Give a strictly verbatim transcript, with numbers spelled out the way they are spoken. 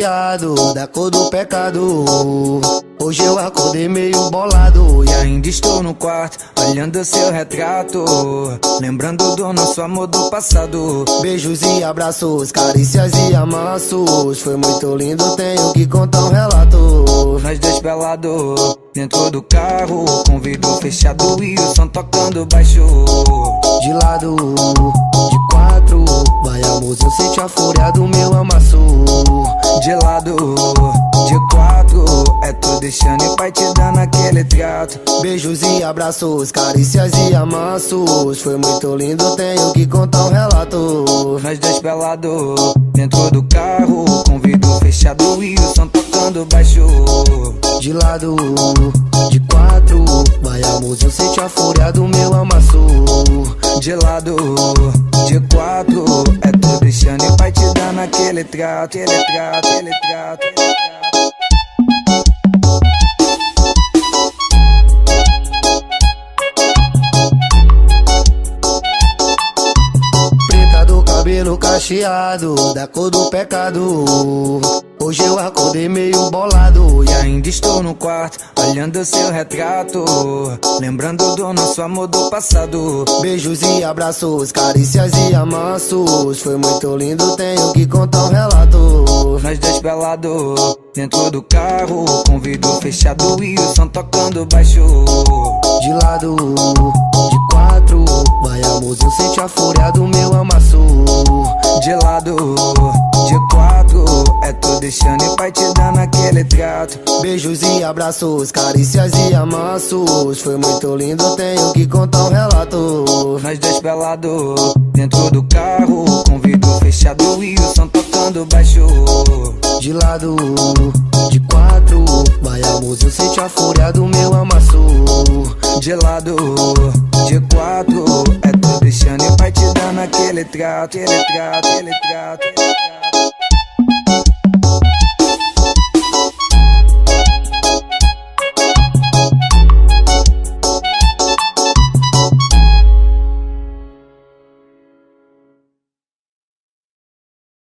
cacheado, da cor do pecado. Hoje eu acordei meio bolado e ainda estou no quarto, olhando seu retrato, lembrando do nosso amor do passado. Beijos e abraços, carícias e amassos, foi muito lindo, tenho que contar um relato. Nós dois pelados, dentro do carro, com vidro fechado e o som tocando baixo. De lado, de quatro, vai amor, eu sente a fúria do meu amasso. De lado, de quatro, é tu deixando e pai te dando aquele trato. Beijos e abraços, carícias e amassos, foi muito lindo, tenho que contar um relato. Nós dois pelados, dentro do carro, com vidro fechado e o som tocando baixo. De lado, de quatro, vai amor, eu sente a fúria do meu amasso. De lado, de quatro, é tu deixando e pai te dando aquele trato, aquele trato, aquele trato, aquele trato. Cabelo cacheado, da cor do pecado. Hoje eu acordei meio bolado e ainda estou no quarto, olhando seu retrato, lembrando do nosso amor do passado. Beijos e abraços, carícias e amassos, foi muito lindo, tenho que contar um relato. Nós dois pelados, dentro do carro, com vidro fechado e o som tocando baixo. De lado, de quatro, vai amor, eu sente a fúria do meu amasso. De lado, de quatro, é tu deixando e pai te dando aquele trato. Beijos e abraços, carícias e amassos, foi muito lindo, tenho que contar um relato. Nós dois pelados, dentro do carro, com vidro fechado e o som tocando baixo. De lado, de quatro, vai amor, eu sente a fúria do meu amasso. De lado, de quatro, é tu deixando e pai te dando aquele trato, aquele trato, aquele trato, aquele trato.